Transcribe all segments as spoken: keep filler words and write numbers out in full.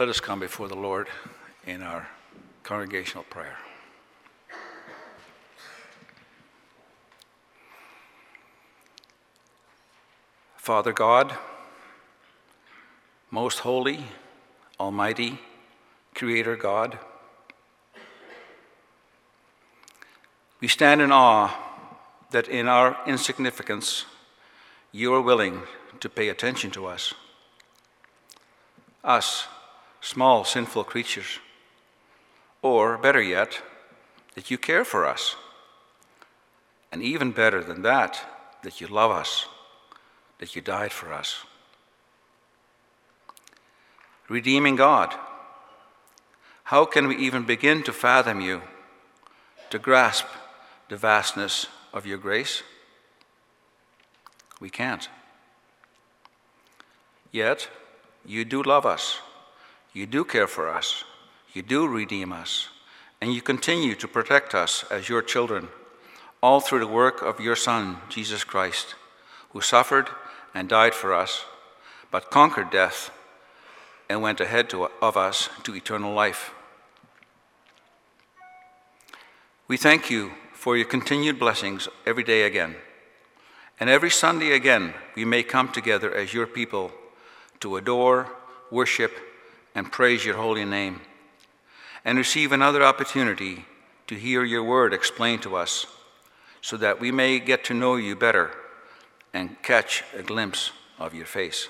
Let us come before the Lord in our congregational prayer. Father God, most holy, almighty, creator God, we stand in awe that in our insignificance, you are willing to pay attention to us. Us, small sinful creatures, or better yet, that you care for us. And even better than that, that you love us, that you died for us. Redeeming God, how can we even begin to fathom you, to grasp the vastness of your grace? We can't. Yet, you do love us. You do care for us, you do redeem us, and you continue to protect us as your children, all through the work of your Son, Jesus Christ, who suffered and died for us, but conquered death and went ahead to, of us to eternal life. We thank you for your continued blessings every day again, and every Sunday again we may come together as your people to adore, worship, and praise your holy name, and receive another opportunity to hear your word explained to us, so that we may get to know you better and catch a glimpse of your face.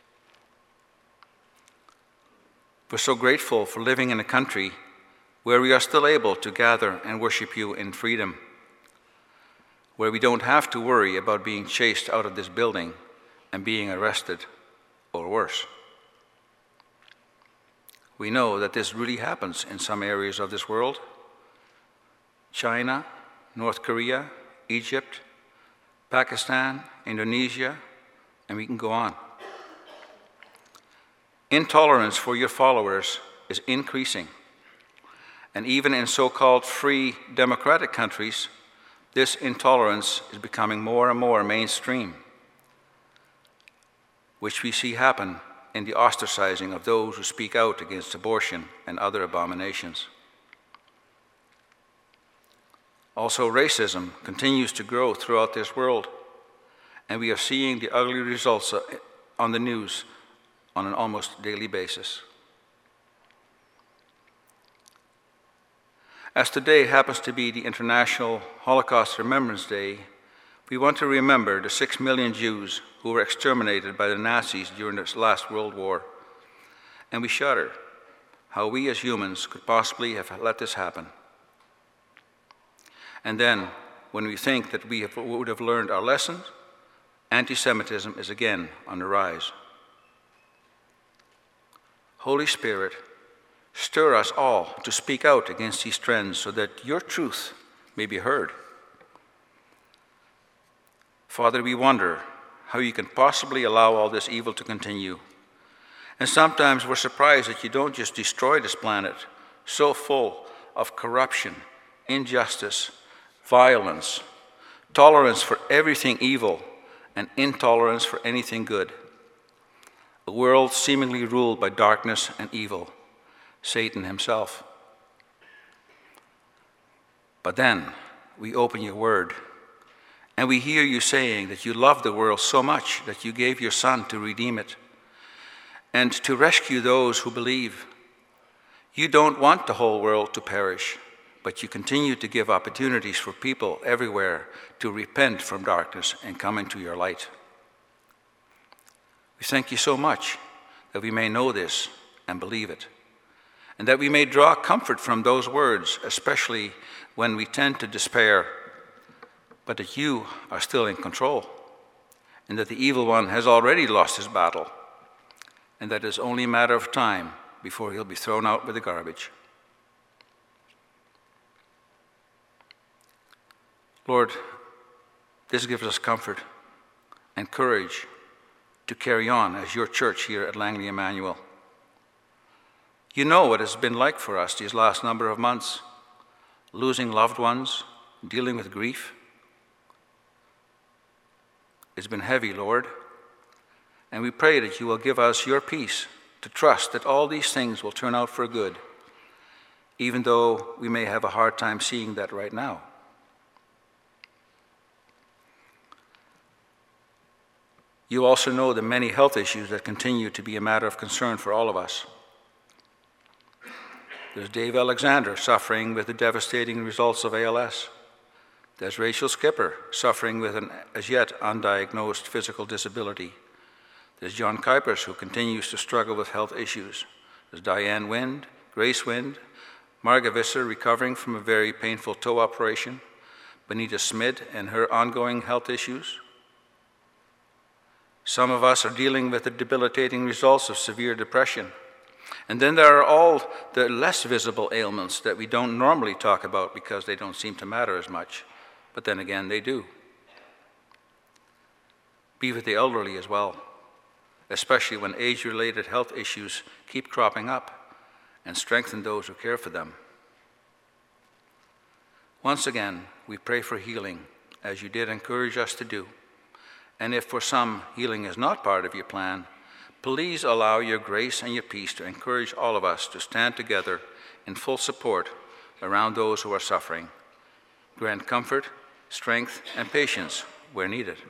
We're so grateful for living in a country where we are still able to gather and worship you in freedom, where we don't have to worry about being chased out of this building and being arrested or worse. We know that this really happens in some areas of this world. China, North Korea, Egypt, Pakistan, Indonesia, and we can go on. Intolerance for your followers is increasing. And even in so-called free democratic countries, this intolerance is becoming more and more mainstream, which we see happen in the ostracizing of those who speak out against abortion and other abominations. Also, racism continues to grow throughout this world, and we are seeing the ugly results on the news on an almost daily basis. As today happens to be the International Holocaust Remembrance Day, we want to remember the six million Jews who were exterminated by the Nazis during this last World War. And we shudder how we as humans could possibly have let this happen. And then, when we think that we have, would have learned our lessons, anti-Semitism is again on the rise. Holy Spirit, stir us all to speak out against these trends so that your truth may be heard. Father, we wonder how you can possibly allow all this evil to continue. And sometimes we're surprised that you don't just destroy this planet, so full of corruption, injustice, violence, tolerance for everything evil, and intolerance for anything good. A world seemingly ruled by darkness and evil, Satan himself. But then we open your word, and we hear you saying that you love the world so much that you gave your Son to redeem it and to rescue those who believe. You don't want the whole world to perish, but you continue to give opportunities for people everywhere to repent from darkness and come into your light. We thank you so much that we may know this and believe it, and that we may draw comfort from those words, especially when we tend to despair, but that you are still in control, and that the evil one has already lost his battle, and that it's only a matter of time before he'll be thrown out with the garbage. Lord, this gives us comfort and courage to carry on as your church here at Langley Emmanuel. You know what it's been like for us these last number of months, losing loved ones, dealing with grief. It's been heavy, Lord, and we pray that you will give us your peace to trust that all these things will turn out for good, even though we may have a hard time seeing that right now. You also know the many health issues that continue to be a matter of concern for all of us. There's Dave Alexander suffering with the devastating results of A L S. There's Rachel Skipper suffering with an as yet undiagnosed physical disability. There's John Kuipers, who continues to struggle with health issues. There's Diane Wind, Grace Wind, Marga Visser recovering from a very painful toe operation, Benita Smith and her ongoing health issues. Some of us are dealing with the debilitating results of severe depression. And then there are all the less visible ailments that we don't normally talk about because they don't seem to matter as much. But then again, they do. Be with the elderly as well, especially when age-related health issues keep cropping up, and strengthen those who care for them. Once again, we pray for healing, as you did encourage us to do. And if for some healing is not part of your plan, please allow your grace and your peace to encourage all of us to stand together in full support around those who are suffering. Grant comfort, strength, and patience where needed.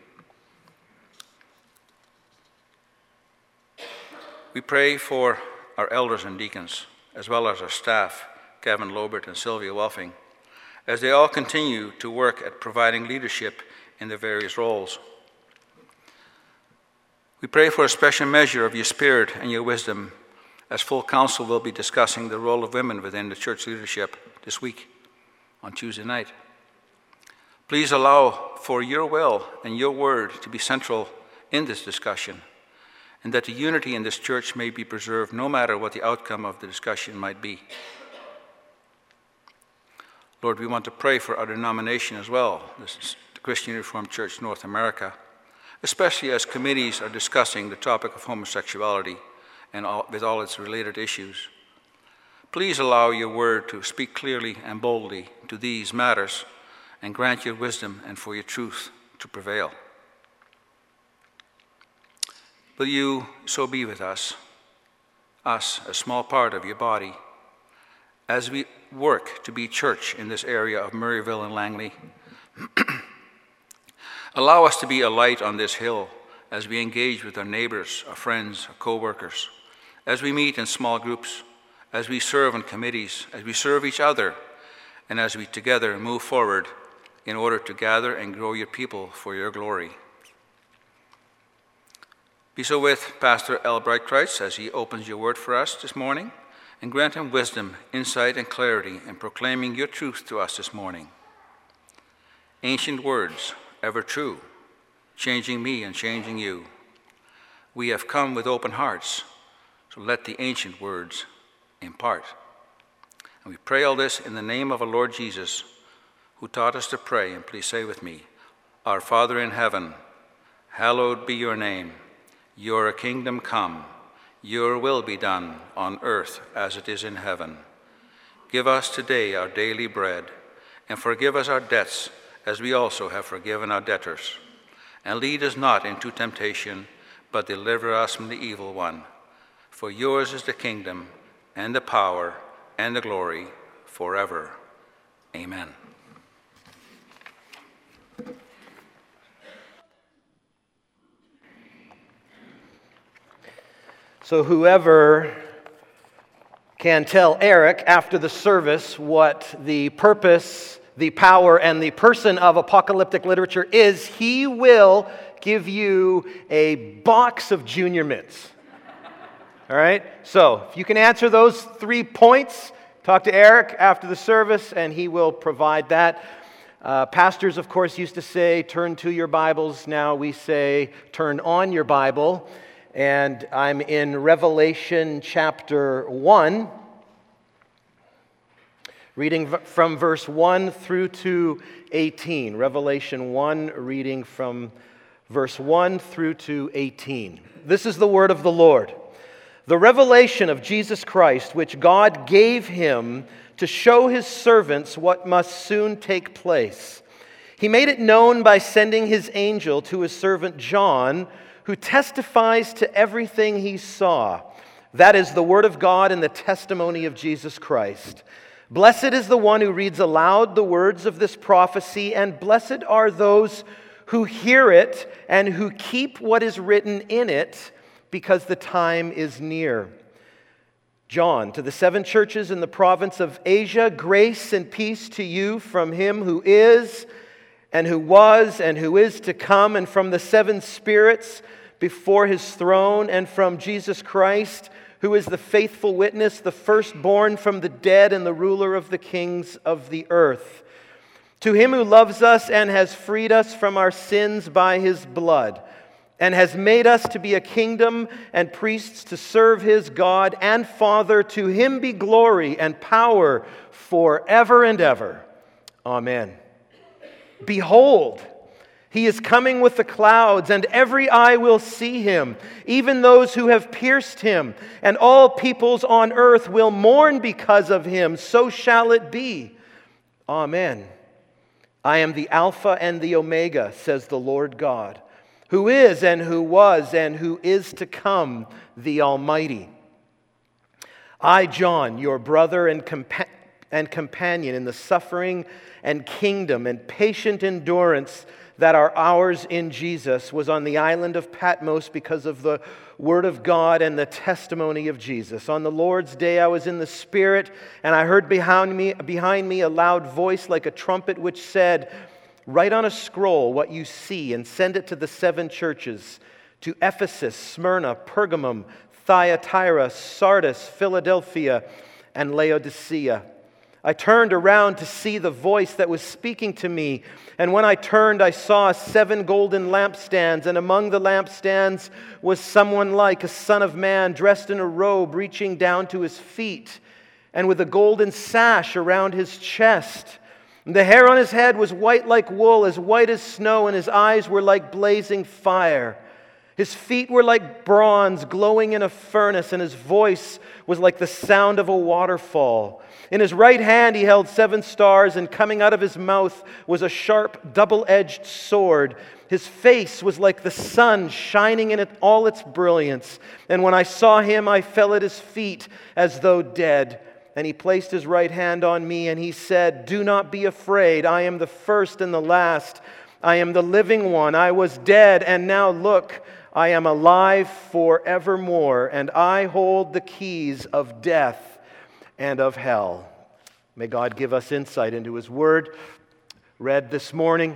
We pray for our elders and deacons, as well as our staff, Kevin Lobert and Sylvia Welfing, as they all continue to work at providing leadership in their various roles. We pray for a special measure of your spirit and your wisdom, as full council will be discussing the role of women within the church leadership this week on Tuesday night. Please allow for your will and your word to be central in this discussion, and that the unity in this church may be preserved no matter what the outcome of the discussion might be. Lord, we want to pray for our denomination as well. This is the Christian Reformed Church North America, especially as committees are discussing the topic of homosexuality and all, with all its related issues. Please allow your word to speak clearly and boldly to these matters, and grant your wisdom and for your truth to prevail. Will you so be with us, us, a small part of your body, as we work to be church in this area of Murrayville and Langley? Allow us to be a light on this hill as we engage with our neighbors, our friends, our co-workers, as we meet in small groups, as we serve on committees, as we serve each other, and as we together move forward in order to gather and grow your people for your glory. Be so with Pastor Al Breitkreutz as he opens your word for us this morning, and grant him wisdom, insight, and clarity in proclaiming your truth to us this morning. Ancient words, ever true, changing me and changing you. We have come with open hearts, so let the ancient words impart. And we pray all this in the name of our Lord Jesus, who taught us to pray, and please say with me, Our Father in heaven, hallowed be your name. Your kingdom come, your will be done on earth as it is in heaven. Give us today our daily bread, and forgive us our debts as we also have forgiven our debtors. And lead us not into temptation, but deliver us from the evil one. For yours is the kingdom, and the power, and the glory, forever. Amen. So whoever can tell Eric after the service what the purpose, the power, and the person of apocalyptic literature is, he will give you a box of Junior Mints. All right? So if you can answer those three points, talk to Eric after the service, and he will provide that. Uh, pastors, of course, used to say, turn to your Bibles. Now we say, turn on your Bible. And I'm in Revelation chapter one, reading from verse one through to eighteen. Revelation one, reading from verse one through to eighteen. This is the word of the Lord. The revelation of Jesus Christ, which God gave him to show his servants what must soon take place. He made it known by sending his angel to his servant John, who testifies to everything he saw. That is the word of God and the testimony of Jesus Christ. Blessed is the one who reads aloud the words of this prophecy, and blessed are those who hear it and who keep what is written in it, because the time is near. John, to the seven churches in the province of Asia, grace and peace to you from him who is, and who was, and who is to come, and from the seven spirits before his throne, and from Jesus Christ, who is the faithful witness, the firstborn from the dead, and the ruler of the kings of the earth. To him who loves us and has freed us from our sins by his blood, and has made us to be a kingdom and priests to serve his God and Father, to him be glory and power forever and ever. Amen. Behold, he is coming with the clouds, and every eye will see him, even those who have pierced him, and all peoples on earth will mourn because of him. So shall it be. Amen. I am the Alpha and the Omega, says the Lord God, who is and who was and who is to come, the Almighty. I, John, your brother and compa- and companion in the suffering and kingdom and patient endurance that are ours in Jesus, was on the island of Patmos because of the word of God and the testimony of Jesus. On the Lord's day I was in the Spirit, and I heard behind me, behind me a loud voice like a trumpet which said, "Write on a scroll what you see and send it to the seven churches, to Ephesus, Smyrna, Pergamum, Thyatira, Sardis, Philadelphia, and Laodicea." I turned around to see the voice that was speaking to me, and when I turned, I saw seven golden lampstands, and among the lampstands was someone like a son of man, dressed in a robe reaching down to his feet, and with a golden sash around his chest. And the hair on his head was white like wool, as white as snow, and his eyes were like blazing fire. His feet were like bronze glowing in a furnace, and his voice was like the sound of a waterfall. In his right hand he held seven stars, and coming out of his mouth was a sharp, double-edged sword. His face was like the sun shining in it all its brilliance. And when I saw him, I fell at his feet as though dead. And he placed his right hand on me, and he said, "Do not be afraid. I am the first and the last. I am the living one. I was dead, and now look, I am alive forevermore, and I hold the keys of death and of hell." May God give us insight into his word, read this morning.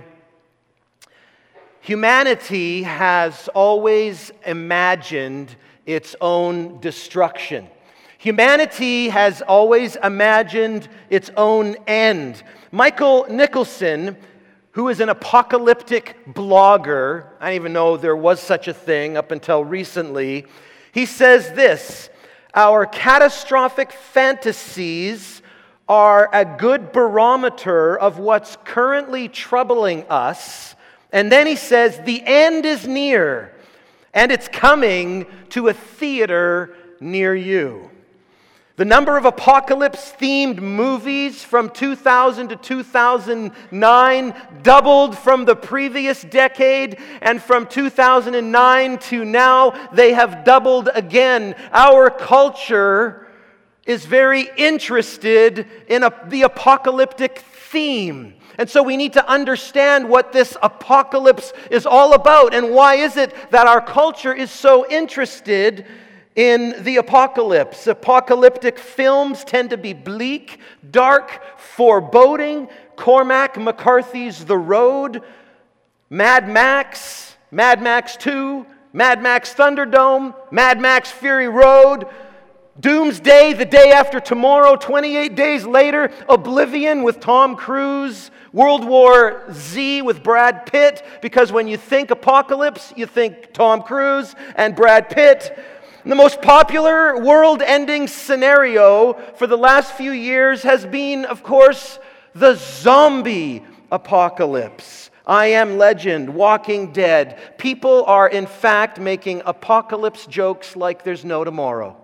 Humanity has always imagined its own destruction. Humanity has always imagined its own end. Michael Nicholson, who is an apocalyptic blogger, I didn't even know there was such a thing up until recently, he says this: "Our catastrophic fantasies are a good barometer of what's currently troubling us." And then he says, "The end is near, and it's coming to a theater near you." The number of apocalypse-themed movies from two thousand to two thousand nine doubled from the previous decade, and from two thousand nine to now, they have doubled again. Our culture is very interested in a, the apocalyptic theme. And so we need to understand what this apocalypse is all about, and why is it that our culture is so interested in the apocalypse. Apocalyptic films tend to be bleak, dark, foreboding. Cormac McCarthy's The Road, Mad Max, Mad Max two, Mad Max Thunderdome, Mad Max Fury Road, Doomsday, The Day After Tomorrow, twenty-eight Days Later, Oblivion with Tom Cruise, World War Z with Brad Pitt, because when you think apocalypse, you think Tom Cruise and Brad Pitt. The most popular world-ending scenario for the last few years has been, of course, the zombie apocalypse. I Am Legend, Walking Dead. People are, in fact, making apocalypse jokes like there's no tomorrow.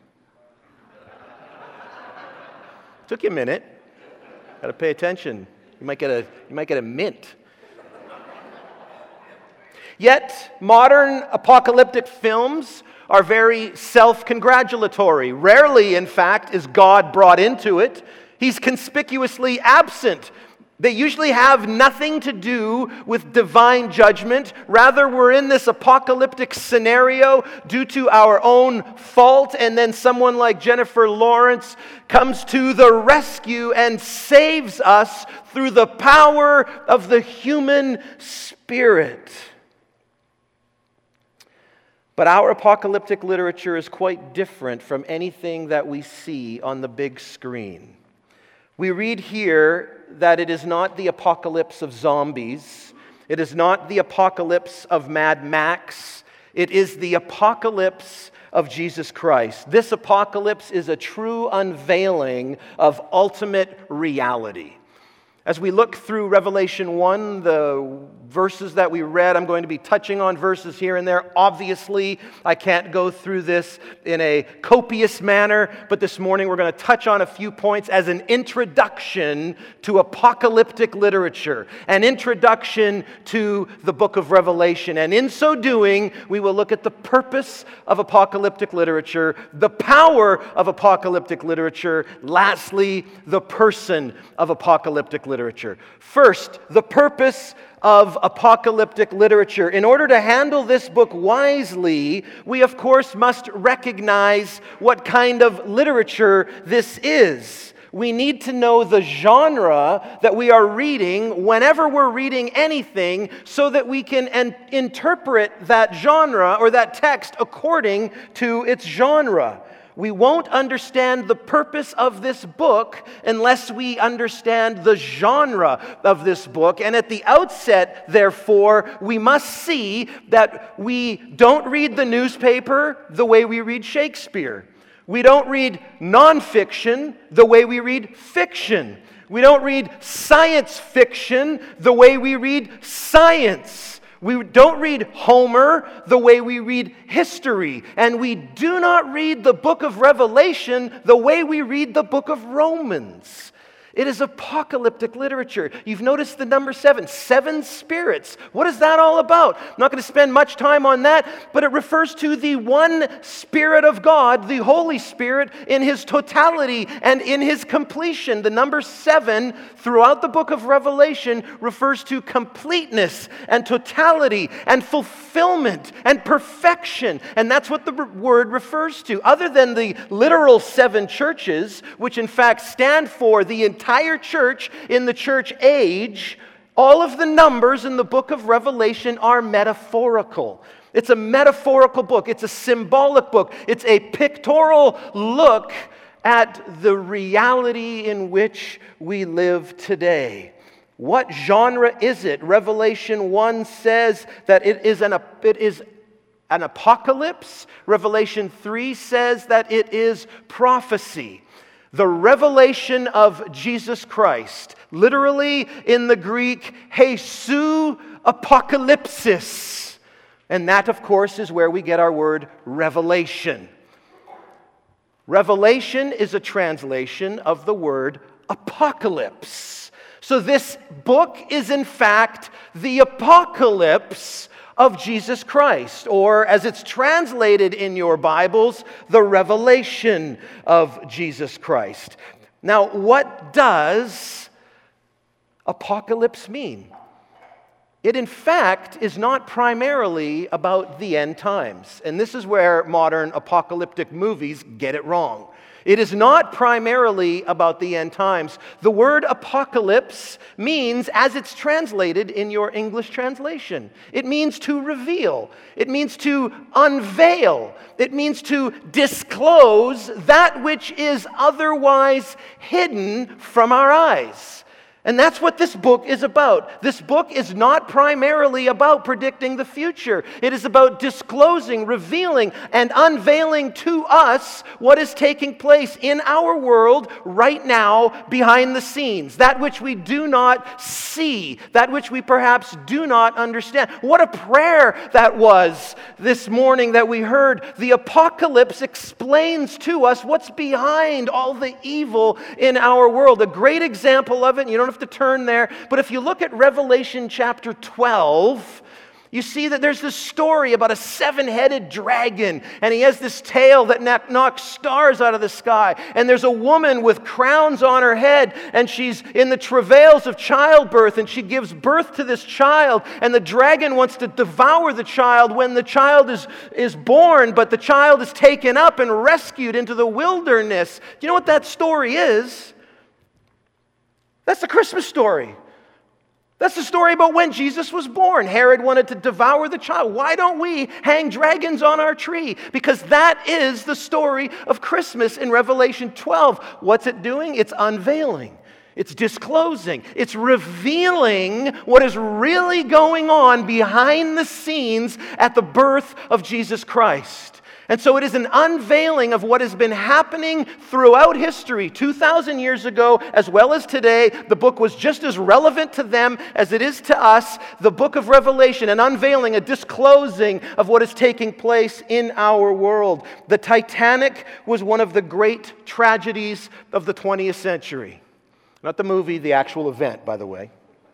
Took you a minute. Got to pay attention. You might get a, you might get a mint. Yet, modern apocalyptic films are very self-congratulatory. Rarely, in fact, is God brought into it. He's conspicuously absent. They usually have nothing to do with divine judgment. Rather, we're in this apocalyptic scenario due to our own fault, and then someone like Jennifer Lawrence comes to the rescue and saves us through the power of the human spirit. But our apocalyptic literature is quite different from anything that we see on the big screen. We read here that it is not the apocalypse of zombies. It is not the apocalypse of Mad Max. It is the apocalypse of Jesus Christ. This apocalypse is a true unveiling of ultimate reality. As we look through Revelation one, the verses that we read, I'm going to be touching on verses here and there. Obviously, I can't go through this in a copious manner, but this morning we're going to touch on a few points as an introduction to apocalyptic literature, an introduction to the book of Revelation. And in so doing, we will look at the purpose of apocalyptic literature, the power of apocalyptic literature, lastly, the person of apocalyptic literature. literature. First, the purpose of apocalyptic literature. In order to handle this book wisely, we of course must recognize what kind of literature this is. We need to know the genre that we are reading whenever we're reading anything so that we can en- interpret that genre or that text according to its genre. We won't understand the purpose of this book unless we understand the genre of this book. And at the outset, therefore, we must see that we don't read the newspaper the way we read Shakespeare. We don't read nonfiction the way we read fiction. We don't read science fiction the way we read science. We don't read Homer the way we read history. And we do not read the book of Revelation the way we read the book of Romans. It is apocalyptic literature. You've noticed the number seven, seven spirits. What is that all about? I'm not going to spend much time on that, but it refers to the one Spirit of God, the Holy Spirit, in His totality and in His completion. The number seven throughout the book of Revelation refers to completeness and totality and fulfillment and perfection. And that's what the word refers to. Other than the literal seven churches, which in fact stand for the entire entire church in the church age, all of the numbers in the book of Revelation are metaphorical. It's a metaphorical book. It's a symbolic book. It's a pictorial look at the reality in which we live today. What genre is it? Revelation one says that it is an, it is an apocalypse. Revelation three says that it is prophecy. The revelation of Jesus Christ, literally in the Greek, Jesu apocalypsis. And that, of course, is where we get our word revelation. Revelation is a translation of the word apocalypse. So this book is, in fact, the apocalypse of Jesus Christ, or as it's translated in your Bibles, the revelation of Jesus Christ. Now, what does apocalypse mean? It, in fact, is not primarily about the end times. And this is where modern apocalyptic movies get it wrong. It is not primarily about the end times. The word apocalypse means, as it's translated in your English translation, it means to reveal. It means to unveil. It means to disclose that which is otherwise hidden from our eyes. And that's what this book is about. This book is not primarily about predicting the future. It is about disclosing, revealing, and unveiling to us what is taking place in our world right now behind the scenes. That which we do not see, that which we perhaps do not understand. What a prayer that was this morning that we heard. The apocalypse explains to us what's behind all the evil in our world. A great example of it, you don't have to turn there, but if you look at Revelation chapter twelve, You see that there's this story about a seven-headed dragon, and he has this tail that knocks stars out of the sky. And there's a woman with crowns on her head, and she's in the travails of childbirth, and she gives birth to this child. And the dragon wants to devour the child when the child is, is born, but the child is taken up and rescued into the wilderness. Do you know what that story is? That's the Christmas story. That's the story about when Jesus was born. Herod wanted to devour the child. Why don't we hang dragons on our tree? Because that is the story of Christmas in Revelation twelve. What's it doing? It's unveiling. It's disclosing. It's revealing what is really going on behind the scenes at the birth of Jesus Christ. And so it is an unveiling of what has been happening throughout history, two thousand years ago as well as today. The book was just as relevant to them as it is to us. The book of Revelation, an unveiling, a disclosing of what is taking place in our world. The Titanic was one of the great tragedies of the twentieth century. Not the movie, the actual event, by the way.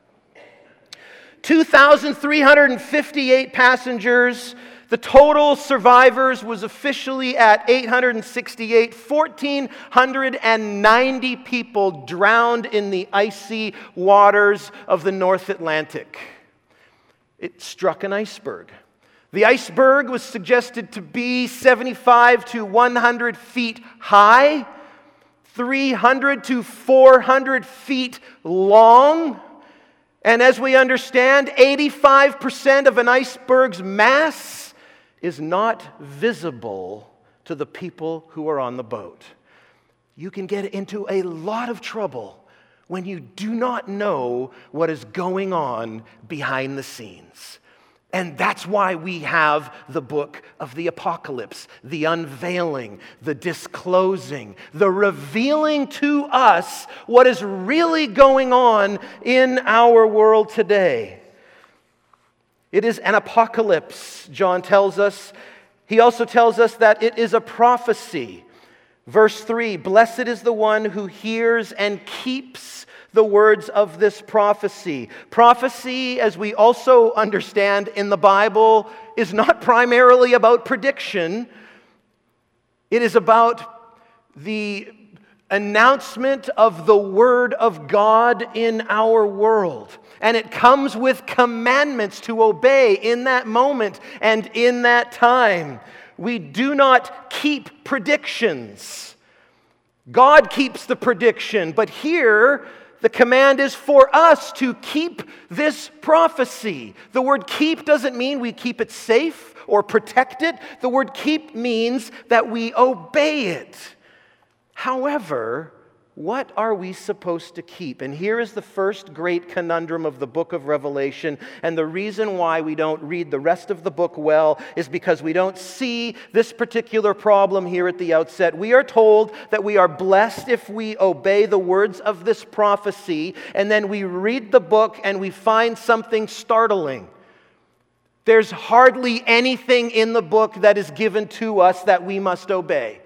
two thousand three hundred fifty-eight passengers. The total survivors was officially at eight hundred sixty-eight. one thousand four hundred ninety people drowned in the icy waters of the North Atlantic. It struck an iceberg. The iceberg was suggested to be seventy-five to one hundred feet high, three hundred to four hundred feet long. And as we understand, eighty-five percent of an iceberg's mass is not visible to the people who are on the boat. You can get into a lot of trouble when you do not know what is going on behind the scenes. And that's why we have the book of the Apocalypse, the unveiling, the disclosing, the revealing to us what is really going on in our world today. It is an apocalypse, John tells us. He also tells us that it is a prophecy. Verse three, blessed is the one who hears and keeps the words of this prophecy. Prophecy, as we also understand in the Bible, is not primarily about prediction. It is about the announcement of the Word of God in our world. And it comes with commandments to obey in that moment and in that time. We do not keep predictions. God keeps the prediction, but here the command is for us to keep this prophecy. The word keep doesn't mean we keep it safe or protect it. The word keep means that we obey it. However, what are we supposed to keep? And here is the first great conundrum of the book of Revelation. And the reason why we don't read the rest of the book well is because we don't see this particular problem here at the outset. We are told that we are blessed if we obey the words of this prophecy. And then we read the book and we find something startling. There's hardly anything in the book that is given to us that we must obey.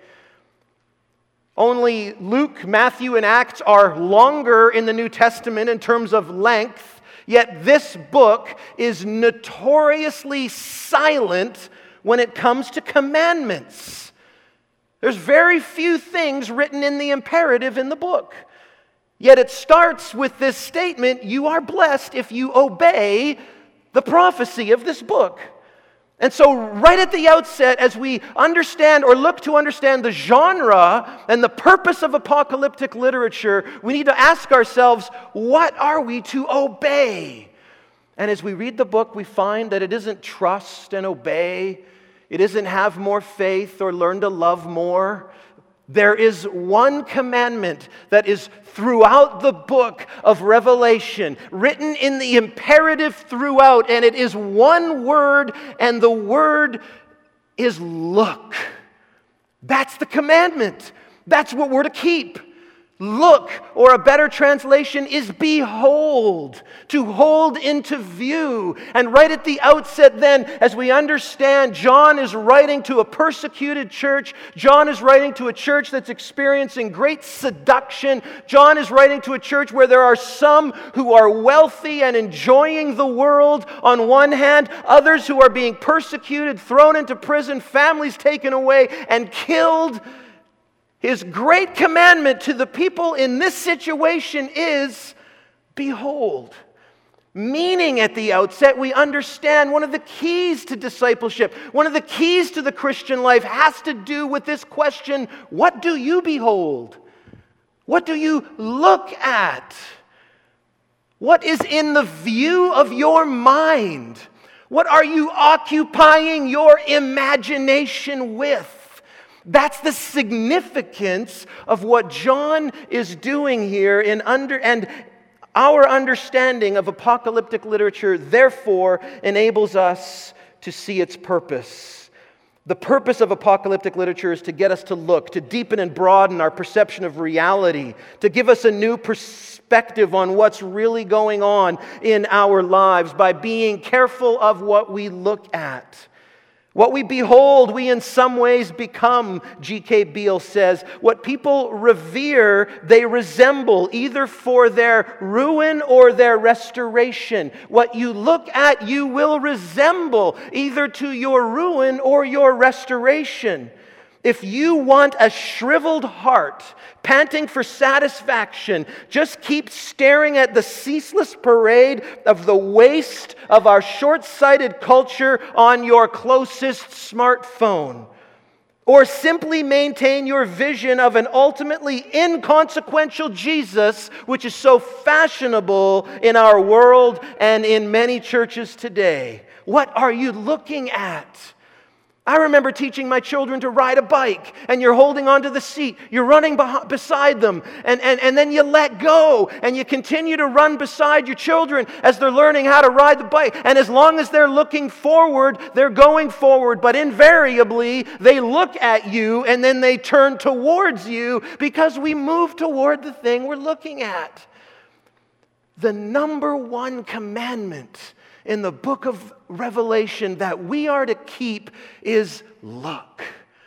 Only Luke, Matthew, and Acts are longer in the New Testament in terms of length, yet this book is notoriously silent when it comes to commandments. There's very few things written in the imperative in the book. Yet it starts with this statement, you are blessed if you obey the prophecy of this book. And so right at the outset, as we understand or look to understand the genre and the purpose of apocalyptic literature, we need to ask ourselves, what are we to obey? And as we read the book, we find that it isn't trust and obey. It isn't have more faith or learn to love more. There is one commandment that is throughout the book of Revelation, written in the imperative throughout, and it is one word, and the word is look. That's the commandment. That's what we're to keep. Look, or a better translation is behold, to hold into view. And right at the outset then, as we understand, John is writing to a persecuted church. John is writing to a church that's experiencing great seduction. John is writing to a church where there are some who are wealthy and enjoying the world on one hand, others who are being persecuted, thrown into prison, families taken away and killed. His great commandment to the people in this situation is, behold. Meaning at the outset, we understand one of the keys to discipleship, one of the keys to the Christian life has to do with this question, what do you behold? What do you look at? What is in the view of your mind? What are you occupying your imagination with? That's the significance of what John is doing here in under and our understanding of apocalyptic literature therefore enables us to see its purpose. The purpose of apocalyptic literature is to get us to look, to deepen and broaden our perception of reality, to give us a new perspective on what's really going on in our lives by being careful of what we look at. What we behold, we in some ways become, G K Beale says. What people revere, they resemble, either for their ruin or their restoration. What you look at, you will resemble, either to your ruin or your restoration. If you want a shriveled heart, panting for satisfaction, just keep staring at the ceaseless parade of the waste of our short-sighted culture on your closest smartphone. Or simply maintain your vision of an ultimately inconsequential Jesus, which is so fashionable in our world and in many churches today. What are you looking at? I remember teaching my children to ride a bike, and you're holding onto the seat, you're running beh- beside them, and, and, and then you let go, and you continue to run beside your children as they're learning how to ride the bike. And as long as they're looking forward, they're going forward, but invariably, they look at you, and then they turn towards you because we move toward the thing we're looking at. The number one commandment in the book of Revelation that we are to keep is look,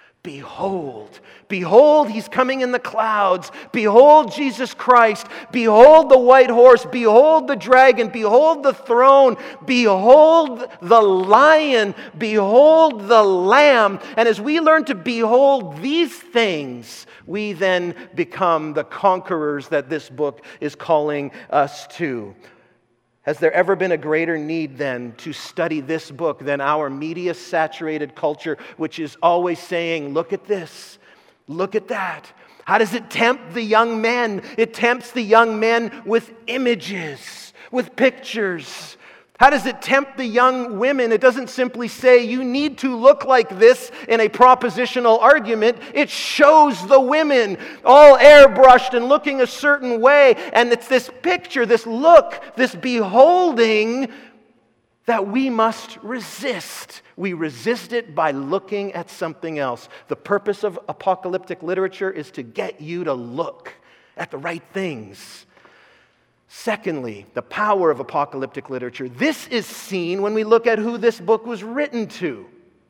behold. Behold, he's coming in the clouds. Behold, Jesus Christ. Behold the white horse. Behold the dragon. Behold the throne. Behold the lion. Behold the lamb. And as we learn to behold these things, we then become the conquerors that this book is calling us to. Has there ever been a greater need then to study this book than our media-saturated culture, which is always saying, look at this, look at that. How does it tempt the young men? It tempts the young men with images, with pictures. How does it tempt the young women? It doesn't simply say you need to look like this in a propositional argument. It shows the women all airbrushed and looking a certain way. And it's this picture, this look, this beholding that we must resist. We resist it by looking at something else. The purpose of apocalyptic literature is to get you to look at the right things. Secondly, the power of apocalyptic literature. This is seen when we look at who this book was written to.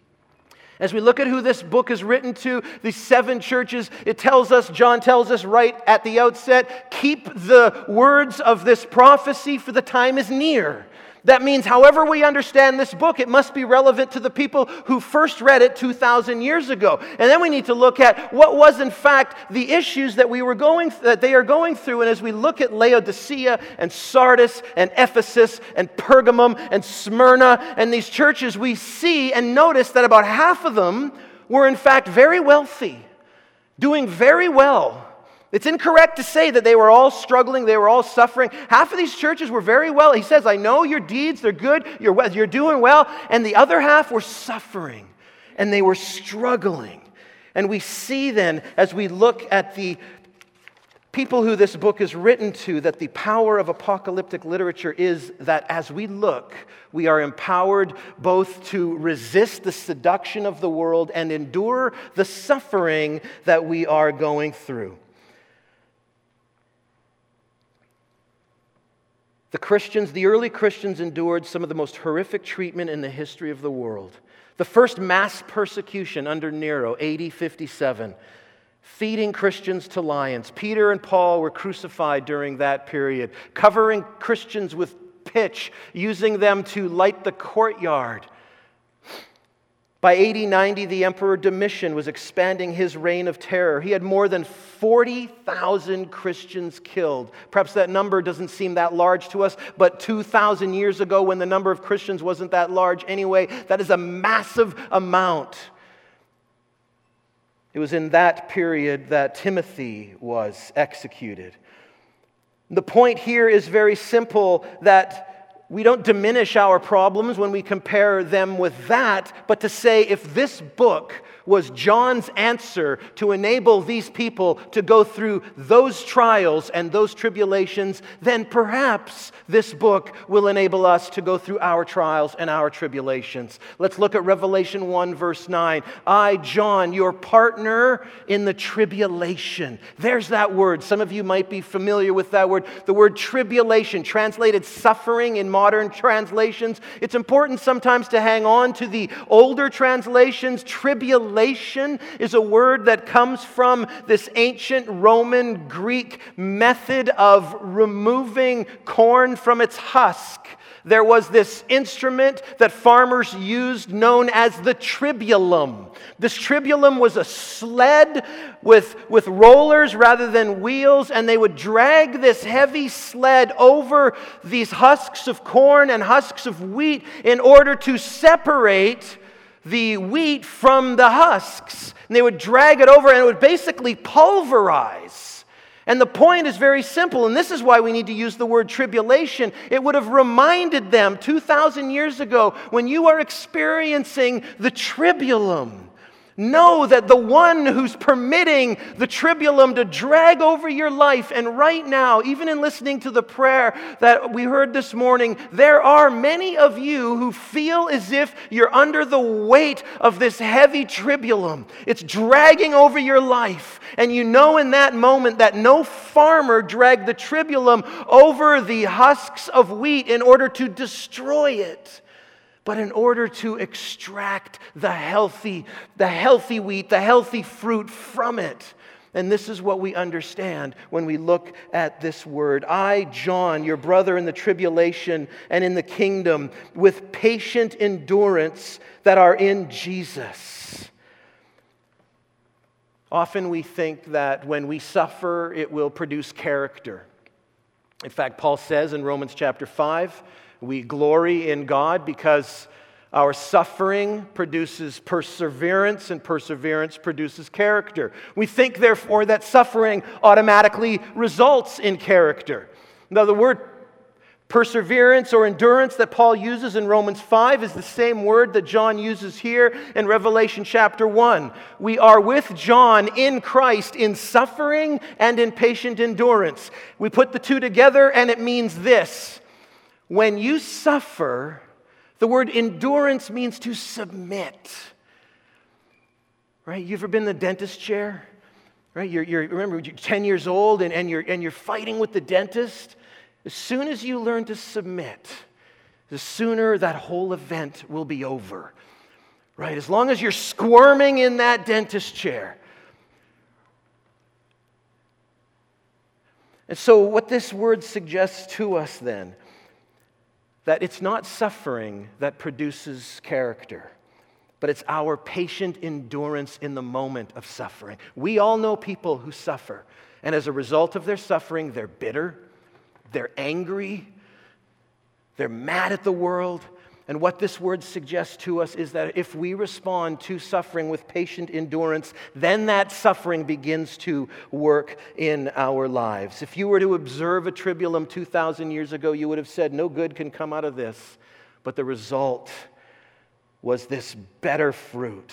As we look at who this book is written to, these seven churches, it tells us, John tells us right at the outset, keep the words of this prophecy for the time is near. That means however we understand this book, it must be relevant to the people who first read it two thousand years ago. And then we need to look at what was in fact the issues that we were going that they are going through. And as we look at Laodicea and Sardis and Ephesus and Pergamum and Smyrna and these churches, we see and notice that about half of them were in fact very wealthy, doing very well. It's incorrect to say that they were all struggling, they were all suffering. Half of these churches were very well. He says, I know your deeds, they're good, you're, you're doing well. And the other half were suffering, and they were struggling. And we see then, as we look at the people who this book is written to, that the power of apocalyptic literature is that as we look, we are empowered both to resist the seduction of the world and endure the suffering that we are going through. The Christians, the early Christians, endured some of the most horrific treatment in the history of the world. The first mass persecution under Nero, A D fifty-seven, feeding Christians to lions. Peter and Paul were crucified during that period, covering Christians with pitch, using them to light the courtyard. By A D ninety, the Emperor Domitian was expanding his reign of terror. He had more than forty thousand Christians killed. Perhaps that number doesn't seem that large to us, but two thousand years ago, when the number of Christians wasn't that large anyway, that is a massive amount. It was in that period that Timothy was executed. The point here is very simple, that we don't diminish our problems when we compare them with that, but to say if this book was John's answer to enable these people to go through those trials and those tribulations, then perhaps this book will enable us to go through our trials and our tribulations. Let's look at Revelation one, verse nine. I, John, your partner in the tribulation. There's that word. Some of you might be familiar with that word. The word tribulation, translated suffering in modern translations. It's important sometimes to hang on to the older translations. Tribulation is a word that comes from this ancient Roman Greek method of removing corn from its husk. There was this instrument that farmers used known as the tribulum. This tribulum was a sled with, with rollers rather than wheels, and they would drag this heavy sled over these husks of corn and husks of wheat in order to separate the wheat from the husks. And they would drag it over and it would basically pulverize. And the point is very simple, and this is why we need to use the word tribulation. It would have reminded them two thousand years ago, when you are experiencing the tribulum, know that the one who's permitting the tribulum to drag over your life, and right now, even in listening to the prayer that we heard this morning, there are many of you who feel as if you're under the weight of this heavy tribulum. It's dragging over your life, and you know in that moment that no farmer dragged the tribulum over the husks of wheat in order to destroy it, but in order to extract the healthy, the healthy wheat, the healthy fruit from it. And this is what we understand when we look at this word. I, John, your brother in the tribulation and in the kingdom, with patient endurance that are in Jesus. Often we think that when we suffer, it will produce character. In fact, Paul says in Romans chapter five, we glory in God because our suffering produces perseverance, and perseverance produces character. We think, therefore, that suffering automatically results in character. Now, the word perseverance or endurance that Paul uses in Romans five is the same word that John uses here in Revelation chapter one. We are with John in Christ in suffering and in patient endurance. We put the two together and it means this. When you suffer, the word endurance means to submit. Right? You ever been in the dentist chair? Right? You're, you're remember, you're ten years old and, and, you're, and you're fighting with the dentist. As soon as you learn to submit, the sooner that whole event will be over. Right? As long as you're squirming in that dentist chair. And so what this word suggests to us then, that it's not suffering that produces character, but it's our patient endurance in the moment of suffering. We all know people who suffer, and as a result of their suffering, they're bitter, they're angry, they're mad at the world. And what this word suggests to us is that if we respond to suffering with patient endurance, then that suffering begins to work in our lives. If you were to observe a tribulum two thousand years ago, you would have said, no good can come out of this. But the result was this better fruit.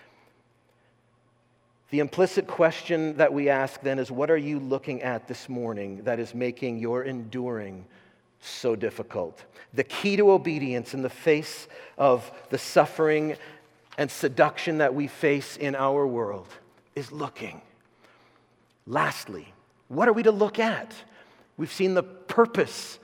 The implicit question that we ask then is, what are you looking at this morning that is making your enduring so difficult? The key to obedience in the face of the suffering and seduction that we face in our world is looking. Lastly, what are we to look at? We've seen the purpose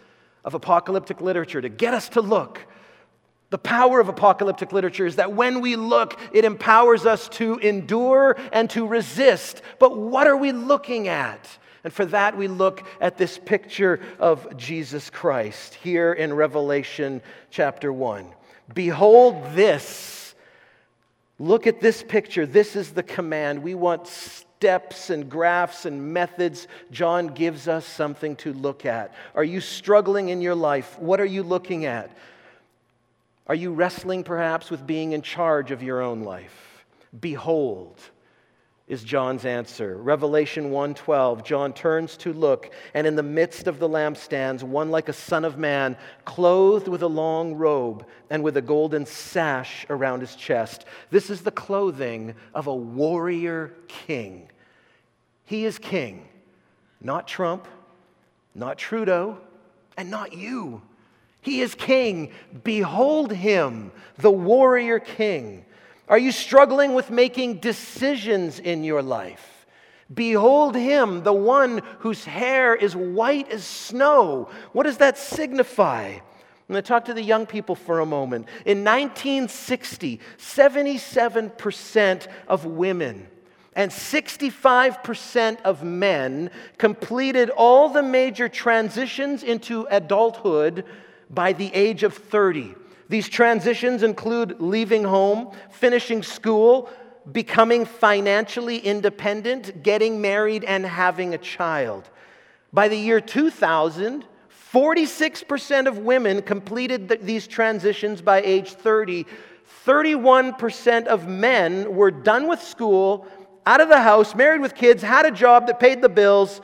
of apocalyptic literature, to get us to look. The power of apocalyptic literature is that when we look, it empowers us to endure and to resist. But what are we looking at? And for that, we look at this picture of Jesus Christ here in Revelation chapter one. Behold this. Look at this picture. This is the command. We want steps and graphs and methods. John gives us something to look at. Are you struggling in your life? What are you looking at? Are you wrestling perhaps with being in charge of your own life? Behold is John's answer. Revelation one twelve, John turns to look, and in the midst of the lampstands, one like a son of man, clothed with a long robe and with a golden sash around his chest. This is the clothing of a warrior king. He is king, not Trump, not Trudeau, and not you. He is king. Behold him, the warrior king. Are you struggling with making decisions in your life? Behold him, the one whose hair is white as snow. What does that signify? I'm going to talk to the young people for a moment. In nineteen sixty, seventy-seven percent of women and sixty-five percent of men completed all the major transitions into adulthood by the age of thirty. These transitions include leaving home, finishing school, becoming financially independent, getting married, and having a child. By the year two thousand, forty-six percent of women completed th- these transitions by age thirty. thirty-one percent of men were done with school, out of the house, married with kids, had a job that paid the bills.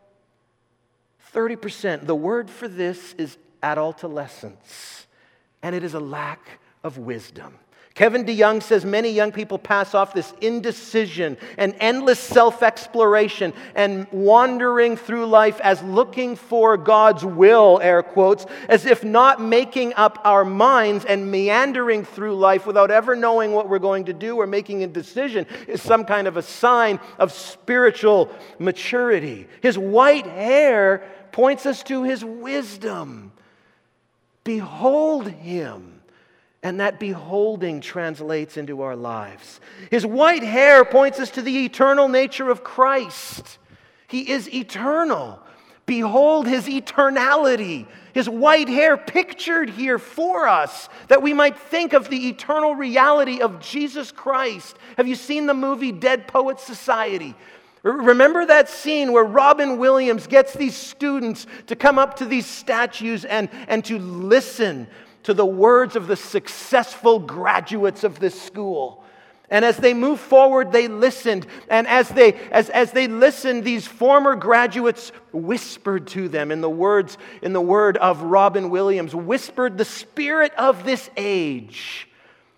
thirty percent. The word for this is adultolescence, and it is a lack of wisdom. Kevin DeYoung says many young people pass off this indecision and endless self-exploration and wandering through life as looking for God's will, air quotes, as if not making up our minds and meandering through life without ever knowing what we're going to do or making a decision is some kind of a sign of spiritual maturity. His white hair points us to his wisdom. Behold him. And that beholding translates into our lives. His white hair points us to the eternal nature of Christ. He is eternal. Behold his eternality. His white hair pictured here for us that we might think of the eternal reality of Jesus Christ. Have you seen the movie Dead Poets Society? Remember that scene where Robin Williams gets these students to come up to these statues and, and to listen to the words of the successful graduates of this school. And as they moved forward, they listened. And as they, as, as they listened, these former graduates whispered to them in the words, in the word of Robin Williams, whispered the spirit of this age.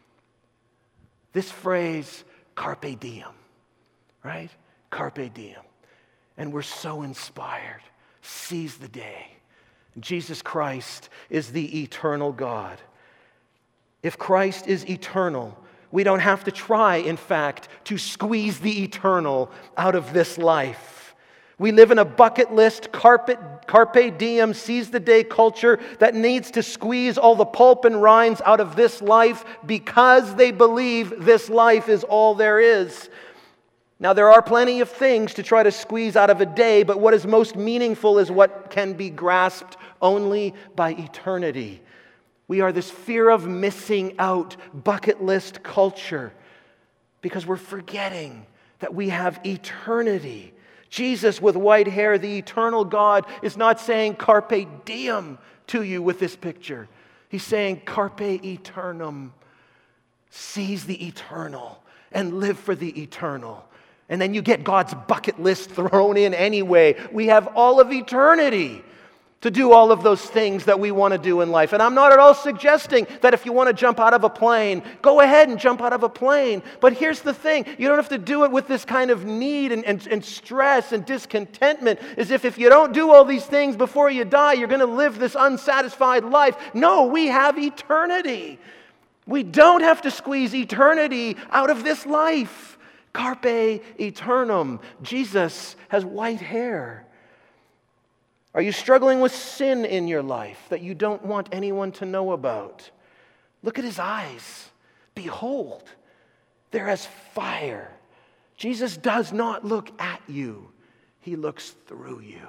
This phrase, carpe diem, right? Carpe diem. And we're so inspired. Seize the day. Jesus Christ is the eternal God. If Christ is eternal, we don't have to try, in fact, to squeeze the eternal out of this life. We live in a bucket list, carpe, carpe diem, seize the day culture that needs to squeeze all the pulp and rinds out of this life because they believe this life is all there is. Now, there are plenty of things to try to squeeze out of a day, but what is most meaningful is what can be grasped only by eternity. We are this fear of missing out bucket list culture because we're forgetting that we have eternity. Jesus with white hair, the eternal God, is not saying carpe diem to you with this picture. He's saying carpe eternum. Seize the eternal and live for the eternal. And then you get God's bucket list thrown in anyway. We have all of eternity to do all of those things that we want to do in life. And I'm not at all suggesting that if you want to jump out of a plane, go ahead and jump out of a plane. But here's the thing. You don't have to do it with this kind of need and, and, and stress and discontentment, as if if you don't do all these things before you die, you're going to live this unsatisfied life. No, we have eternity. We don't have to squeeze eternity out of this life. Carpe eternum. Jesus has white hair. Are you struggling with sin in your life that you don't want anyone to know about? Look at his eyes. Behold, they're as fire. Jesus does not look at you. He looks through you.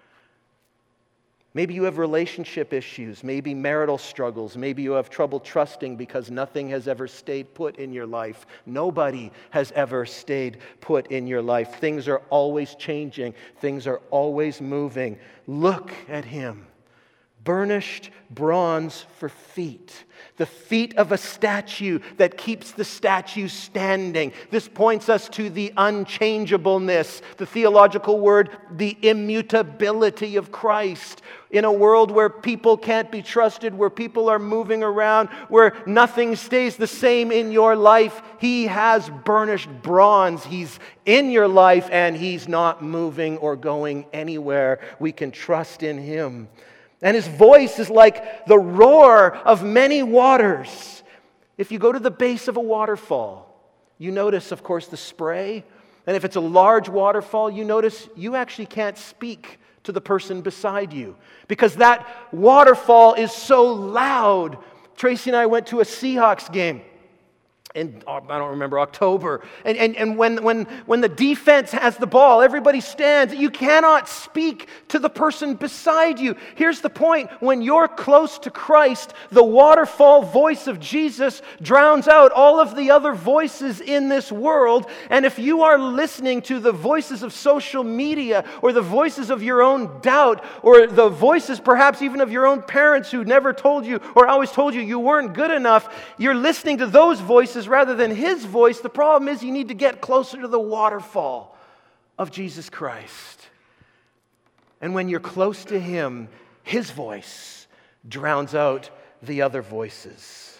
Maybe you have relationship issues, maybe marital struggles, maybe you have trouble trusting because nothing has ever stayed put in your life. Nobody has ever stayed put in your life. Things are always changing. Things are always moving. Look at him. Burnished bronze for feet. The feet of a statue that keeps the statue standing. This points us to the unchangeableness, the theological word, the immutability of Christ. In a world where people can't be trusted, where people are moving around, where nothing stays the same in your life, he has burnished bronze. He's in your life and he's not moving or going anywhere. We can trust in him. And his voice is like the roar of many waters. If you go to the base of a waterfall, you notice, of course, the spray. And if it's a large waterfall, you notice you actually can't speak to the person beside you because that waterfall is so loud. Tracy and I went to a Seahawks game in, I don't remember, October. And, and, and when, when, when the defense has the ball, everybody stands. You cannot speak to the person beside you. Here's the point. When you're close to Christ, the waterfall voice of Jesus drowns out all of the other voices in this world. And if you are listening to the voices of social media or the voices of your own doubt or the voices perhaps even of your own parents who never told you or always told you you weren't good enough, you're listening to those voices rather than his voice. The problem is you need to get closer to the waterfall of Jesus Christ. And when you're close to him, his voice drowns out the other voices.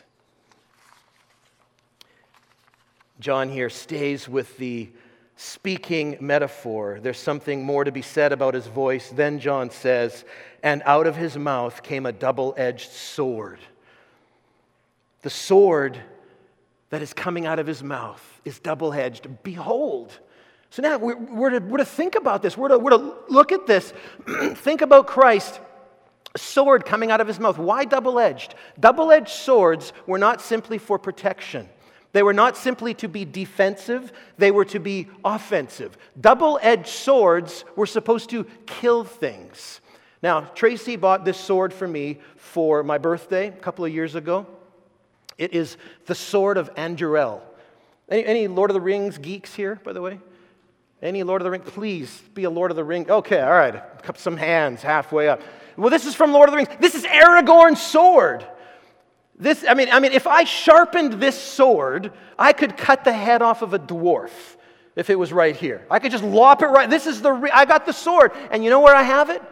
John here stays with the speaking metaphor. There's something more to be said about his voice. Then John says, and out of his mouth came a double-edged sword. The sword that is coming out of his mouth is double-edged. Behold. So now we're, we're, to, we're to think about this. We're to, we're to look at this. Think about Christ. A sword coming out of his mouth. Why double-edged? Double-edged swords were not simply for protection. They were not simply to be defensive. They were to be offensive. Double-edged swords were supposed to kill things. Now, Tracy bought this sword for me for my birthday a couple of years ago. It is the sword of Anduril. Any, any Lord of the Rings geeks here, by the way? Any Lord of the Rings? Please be a Lord of the Rings. Okay, all right. Some hands halfway up. Well, this is from Lord of the Rings. This is Aragorn's sword. This, I mean, I mean, if I sharpened this sword, I could cut the head off of a dwarf if it was right here. I could just lop it right. This is the. I got the sword, and you know where I have it?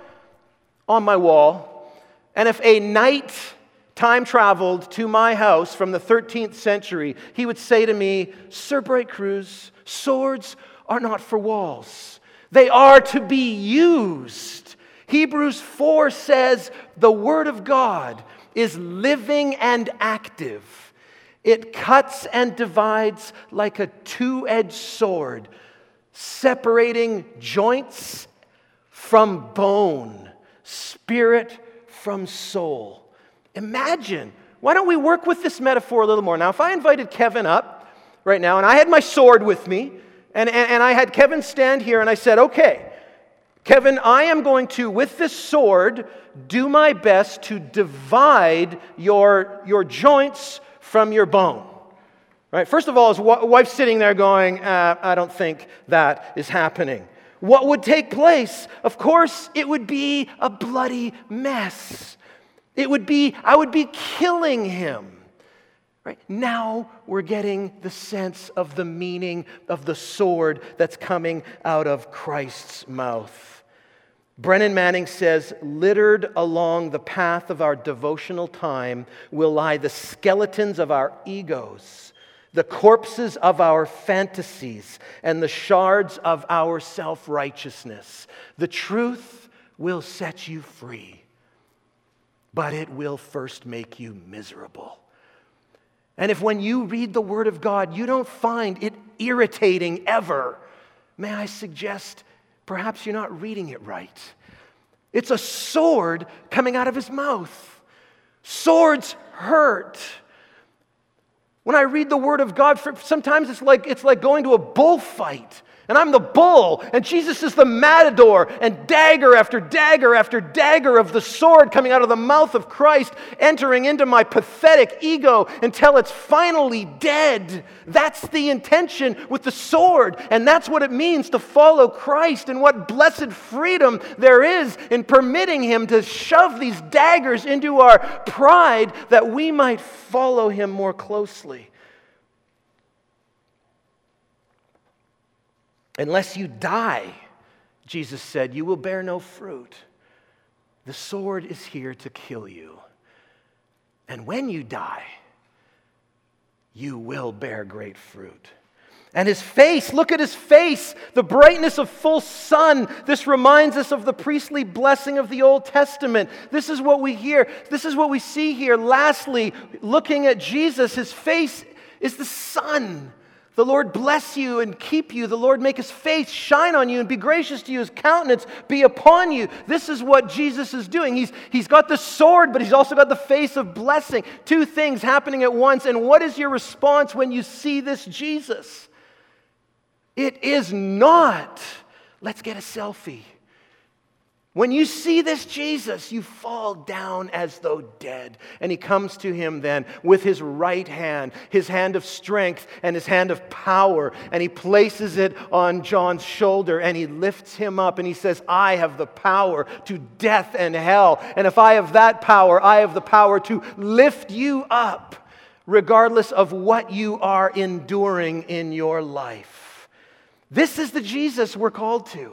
On my wall. And if a knight time traveled to my house from the thirteenth century, he would say to me, Sir Bright Cruz, swords are not for walls. They are to be used. Hebrews four says the Word of God is living and active. It cuts and divides like a two-edged sword, separating joints from bone, spirit from soul. Imagine. Why don't we work with this metaphor a little more? Now, if I invited Kevin up right now, and I had my sword with me, and, and, and I had Kevin stand here, and I said, okay, Kevin, I am going to, with this sword, do my best to divide your, your joints from your bone. Right? First of all, his wife sitting there going, uh, I don't think that is happening. What would take place? Of course, it would be a bloody mess. It would be, I would be killing him. Right? Now we're getting the sense of the meaning of the sword that's coming out of Christ's mouth. Brennan Manning says, littered along the path of our devotional time will lie the skeletons of our egos, the corpses of our fantasies, and the shards of our self-righteousness. The truth will set you free, but it will first make you miserable. And if when you read the Word of God, you don't find it irritating ever, may I suggest perhaps you're not reading it right. It's a sword coming out of his mouth. Swords hurt. When I read the Word of God, sometimes it's like it's like going to a bullfight. And I'm the bull, and Jesus is the matador, and dagger after dagger after dagger of the sword coming out of the mouth of Christ, entering into my pathetic ego until it's finally dead. That's the intention with the sword, and that's what it means to follow Christ, and what blessed freedom there is in permitting Him to shove these daggers into our pride that we might follow Him more closely. Unless you die, Jesus said, you will bear no fruit. The sword is here to kill you. And when you die, you will bear great fruit. And his face, look at his face, the brightness of full sun. This reminds us of the priestly blessing of the Old Testament. This is what we hear. This is what we see here. Lastly, looking at Jesus, his face is the sun. The Lord bless you and keep you. The Lord make his face shine on you and be gracious to you. His countenance be upon you. This is what Jesus is doing. He's, he's got the sword, but he's also got the face of blessing. Two things happening at once. And what is your response when you see this Jesus? It is not, let's get a selfie. When you see this Jesus, you fall down as though dead. And he comes to him then with his right hand, his hand of strength and his hand of power. And he places it on John's shoulder and he lifts him up and he says, I have the power to death and hell. And if I have that power, I have the power to lift you up, regardless of what you are enduring in your life. This is the Jesus we're called to.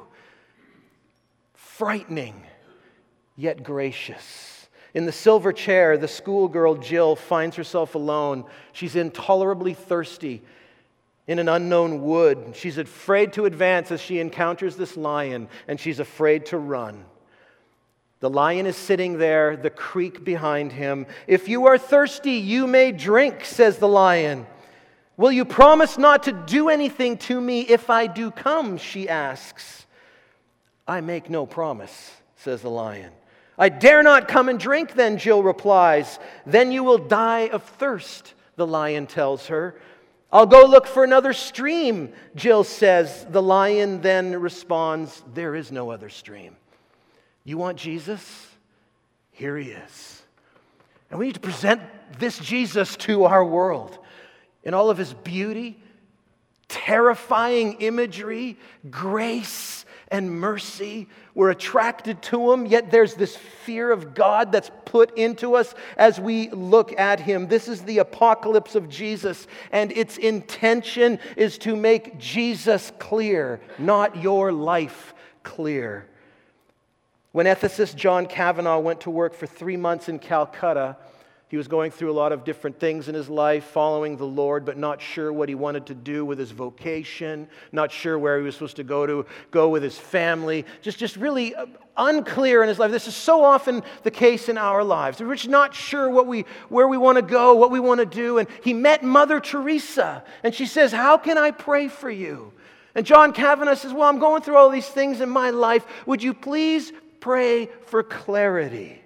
Frightening, yet gracious. In the silver chair, the schoolgirl Jill finds herself alone. She's intolerably thirsty in an unknown wood. She's afraid to advance as she encounters this lion, and she's afraid to run. The lion is sitting there, the creek behind him. If you are thirsty, you may drink, says the lion. Will you promise not to do anything to me if I do come, she asks. I make no promise, says the lion. I dare not come and drink then, Jill replies. Then you will die of thirst, the lion tells her. I'll go look for another stream, Jill says. The lion then responds, there is no other stream. You want Jesus? Here he is. And we need to present this Jesus to our world in all of his beauty, terrifying imagery, grace, and mercy. We're attracted to him, yet there's this fear of God that's put into us as we look at him. This is the apocalypse of Jesus, and its intention is to make Jesus clear, not your life clear. When ethicist John Kavanaugh went to work for three months in Calcutta, he was going through a lot of different things in his life, following the Lord, but not sure what he wanted to do with his vocation, not sure where he was supposed to go to go with his family, just, just really unclear in his life. This is so often the case in our lives. We're just not sure what we, where we want to go, what we want to do. And he met Mother Teresa, and she says, how can I pray for you? And John Kavanaugh says, well, I'm going through all these things in my life. Would you please pray for clarity?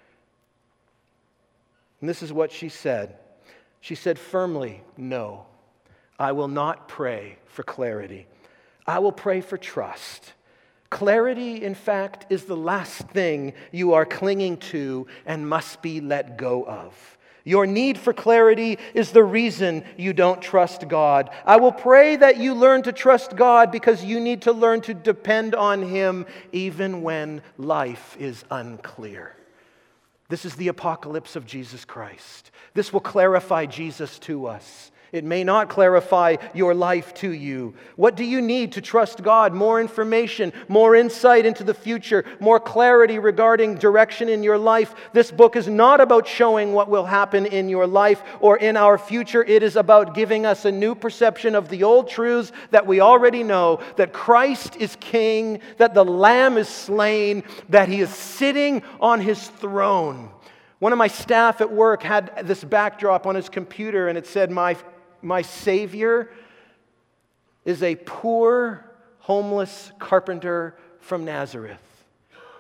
And this is what she said. She said firmly, no, I will not pray for clarity. I will pray for trust. Clarity, in fact, is the last thing you are clinging to and must be let go of. Your need for clarity is the reason you don't trust God. I will pray that you learn to trust God because you need to learn to depend on him even when life is unclear. This is the apocalypse of Jesus Christ. This will clarify Jesus to us. It may not clarify your life to you. What do you need to trust God? More information, more insight into the future, more clarity regarding direction in your life. This book is not about showing what will happen in your life or in our future. It is about giving us a new perception of the old truths that we already know, that Christ is King, that the Lamb is slain, that he is sitting on his throne. One of my staff at work had this backdrop on his computer, and it said, my My Savior is a poor, homeless carpenter from Nazareth.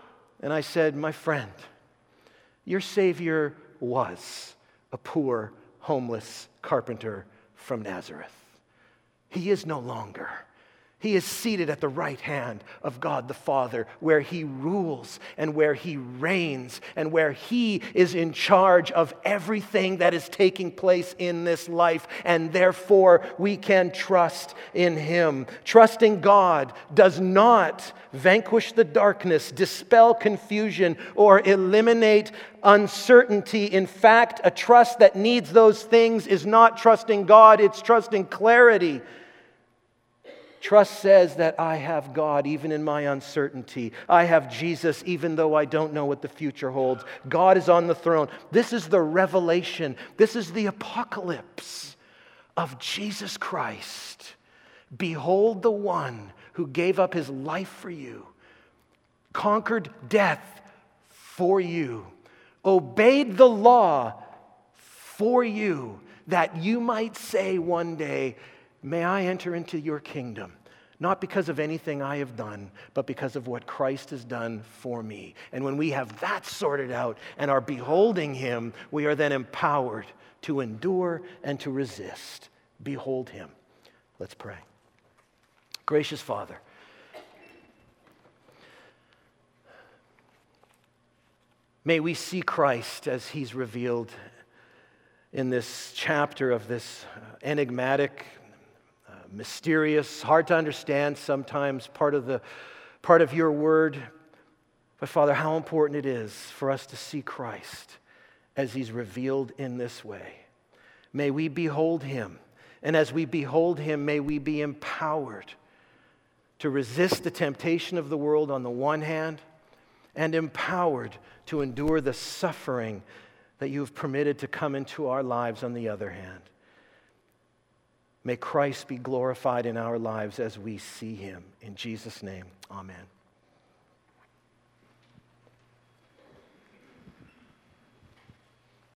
And I said, my friend, your Savior was a poor, homeless carpenter from Nazareth. He is no longer. He is seated at the right hand of God the Father, where He rules and where He reigns and where He is in charge of everything that is taking place in this life. And therefore, we can trust in Him. Trusting God does not vanquish the darkness, dispel confusion, or eliminate uncertainty. In fact, a trust that needs those things is not trusting God, it's trusting clarity. Trust says that I have God even in my uncertainty. I have Jesus even though I don't know what the future holds. God is on the throne. This is the revelation. This is the apocalypse of Jesus Christ. Behold the one who gave up His life for you, conquered death for you, obeyed the law for you, that you might say one day, may I enter into your kingdom, not because of anything I have done, but because of what Christ has done for me. And when we have that sorted out and are beholding Him, we are then empowered to endure and to resist. Behold Him. Let's pray. Gracious Father, may we see Christ as He's revealed in this chapter of this enigmatic, mysterious, hard to understand sometimes part of the part of your word. But Father, how important it is for us to see Christ as He's revealed in this way. May we behold Him, and as we behold Him, may we be empowered to resist the temptation of the world on the one hand, and empowered to endure the suffering that you have permitted to come into our lives on the other hand. May Christ be glorified in our lives as we see Him. In Jesus' name, amen.